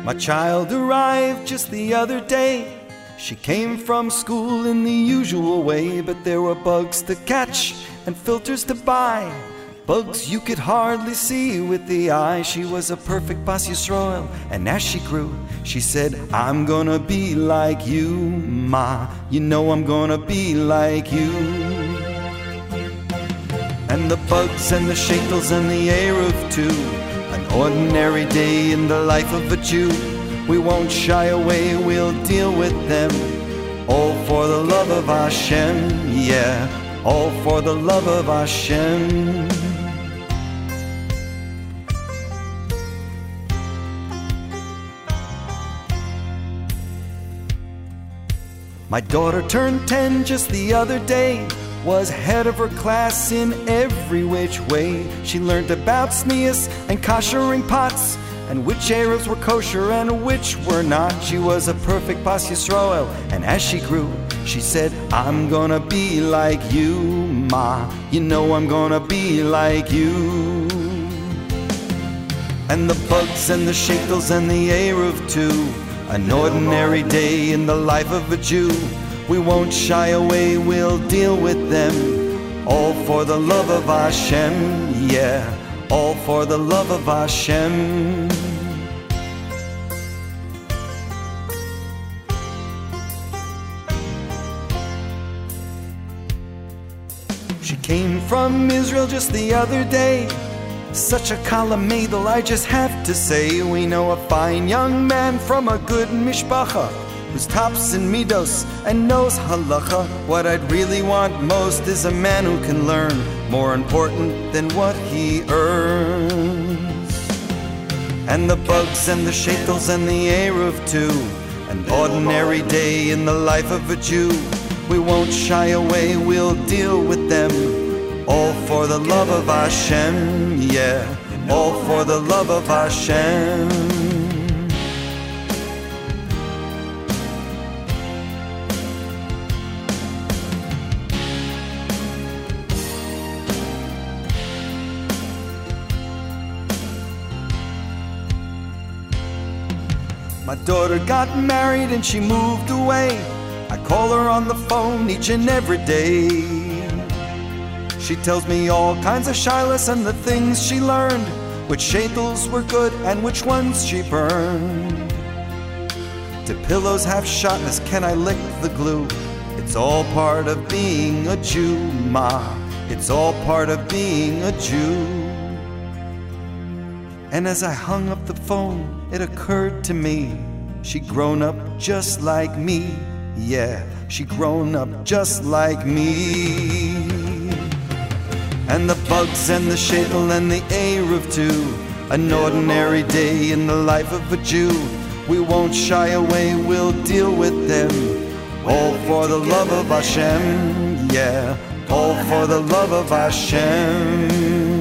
My child arrived just the other day. She came from school in the usual way, but there were bugs to catch and filters to buy. Bugs you could hardly see with the eye. She was a perfect Bas Yisrael, and as she grew, she said, I'm gonna be like you, Ma. You know I'm gonna be like you. And the bugs and the shekels and the Eruv too, an ordinary day in the life of a Jew. We won't shy away, we'll deal with them, all for the love of Hashem, yeah, all for the love of Hashem. My daughter turned 10 just the other day, was head of her class in every which way. She learned about sneas and koshering pots, and which Arabs were kosher and which were not. She was a perfect Bas Yisrael, and as she grew, she said, I'm gonna be like you, Ma. You know I'm gonna be like you. And the bugs and the shekels and the Eruv too, an ordinary day in the life of a Jew. We won't shy away, we'll deal with them, all for the love of Hashem, yeah, all for the love of Hashem. She came from Israel just the other day, such a kalamadel, I just have to say. We know a fine young man from a good mishpacha, who's tops in midos and knows halacha. What I'd really want most is a man who can learn, more important than what he earns. And the bugs and the shekels and the Eruv too, an ordinary day in the life of a Jew. We won't shy away, we'll deal with them, all for the love of Hashem, yeah, all for the love of Hashem. My daughter got married and she moved away. I call her on the phone each and every day. She tells me all kinds of shilas and the things she learned, which shekels were good and which ones she burned. Do pillows have shatnez? Can I lick the glue? It's all part of being a Jew, Ma. It's all part of being a Jew. And as I hung up the phone, it occurred to me, she grown up just like me. Yeah, she grown up just like me. And the bugs and the shekel and the Eruv too, an ordinary day in the life of a Jew. We won't shy away, we'll deal with them, all for the love of Hashem, yeah, all for the love of Hashem.